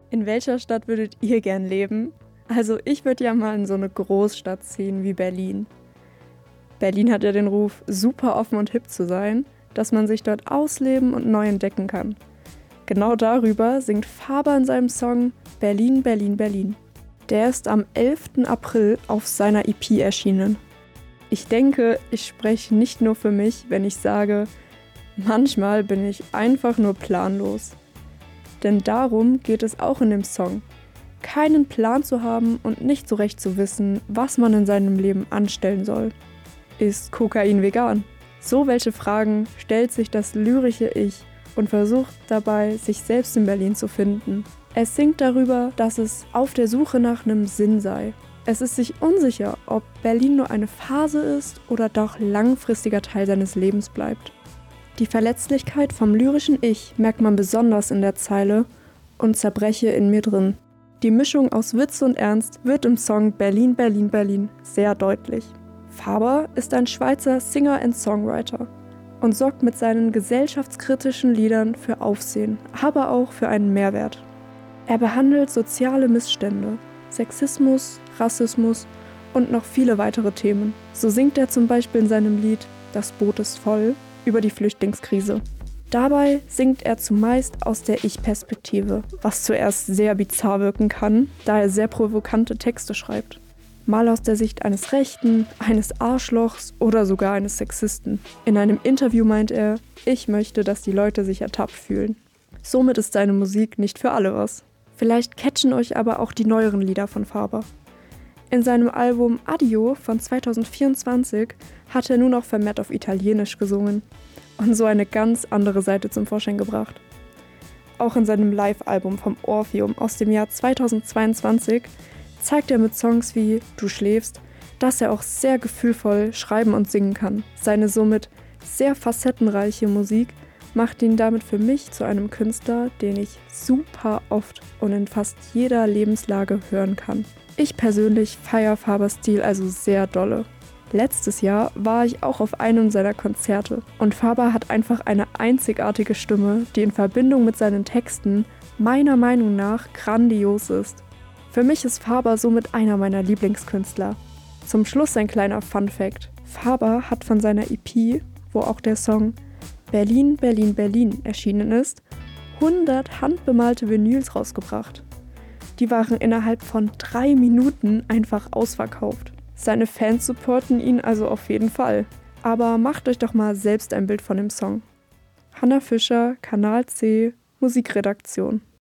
In welcher Stadt würdet ihr gern leben? Also ich würde ja mal in so eine Großstadt ziehen wie Berlin. Berlin hat ja den Ruf, super offen und hip zu sein, dass man sich dort ausleben und neu entdecken kann. Genau darüber singt Faber in seinem Song Berlin, Berlin, Berlin. Der ist am 11. April auf seiner EP erschienen. Ich denke, ich spreche nicht nur für mich, wenn ich sage, manchmal bin ich einfach nur planlos. Denn darum geht es auch in dem Song. Keinen Plan zu haben und nicht so recht zu wissen, was man in seinem Leben anstellen soll. Ist Kokain vegan? So welche Fragen stellt sich das lyrische Ich und versucht dabei, sich selbst in Berlin zu finden. Es singt darüber, dass es auf der Suche nach einem Sinn sei. Es ist sich unsicher, ob Berlin nur eine Phase ist oder doch langfristiger Teil seines Lebens bleibt. Die Verletzlichkeit vom lyrischen Ich merkt man besonders in der Zeile und zerbreche in mir drin. Die Mischung aus Witz und Ernst wird im Song Berlin, Berlin, Berlin sehr deutlich. Faber ist ein Schweizer Singer and Songwriter und sorgt mit seinen gesellschaftskritischen Liedern für Aufsehen, aber auch für einen Mehrwert. Er behandelt soziale Missstände, Sexismus, Rassismus und noch viele weitere Themen. So singt er zum Beispiel in seinem Lied Das Boot ist voll über die Flüchtlingskrise. Dabei singt er zumeist aus der Ich-Perspektive, was zuerst sehr bizarr wirken kann, da er sehr provokante Texte schreibt. Mal aus der Sicht eines Rechten, eines Arschlochs oder sogar eines Sexisten. In einem Interview meint er, ich möchte, dass die Leute sich ertappt fühlen. Somit ist seine Musik nicht für alle was. Vielleicht catchen euch aber auch die neueren Lieder von Faber. In seinem Album Addio von 2024 hat er nun auch vermehrt auf Italienisch gesungen und so eine ganz andere Seite zum Vorschein gebracht. Auch in seinem Live-Album vom Orpheum aus dem Jahr 2022 zeigt er mit Songs wie Du schläfst, dass er auch sehr gefühlvoll schreiben und singen kann. Seine somit sehr facettenreiche Musik macht ihn damit für mich zu einem Künstler, den ich super oft und in fast jeder Lebenslage hören kann. Ich persönlich feiere Fabers Stil also sehr dolle. Letztes Jahr war ich auch auf einem seiner Konzerte und Faber hat einfach eine einzigartige Stimme, die in Verbindung mit seinen Texten meiner Meinung nach grandios ist. Für mich ist Faber somit einer meiner Lieblingskünstler. Zum Schluss ein kleiner Fun-Fact. Faber hat von seiner EP, wo auch der Song Berlin, Berlin, Berlin erschienen ist, 100 handbemalte Vinyls rausgebracht. Die waren innerhalb von 3 Minuten einfach ausverkauft. Seine Fans supporten ihn also auf jeden Fall. Aber macht euch doch mal selbst ein Bild von dem Song. Hannah Fischer, Kanal C, Musikredaktion.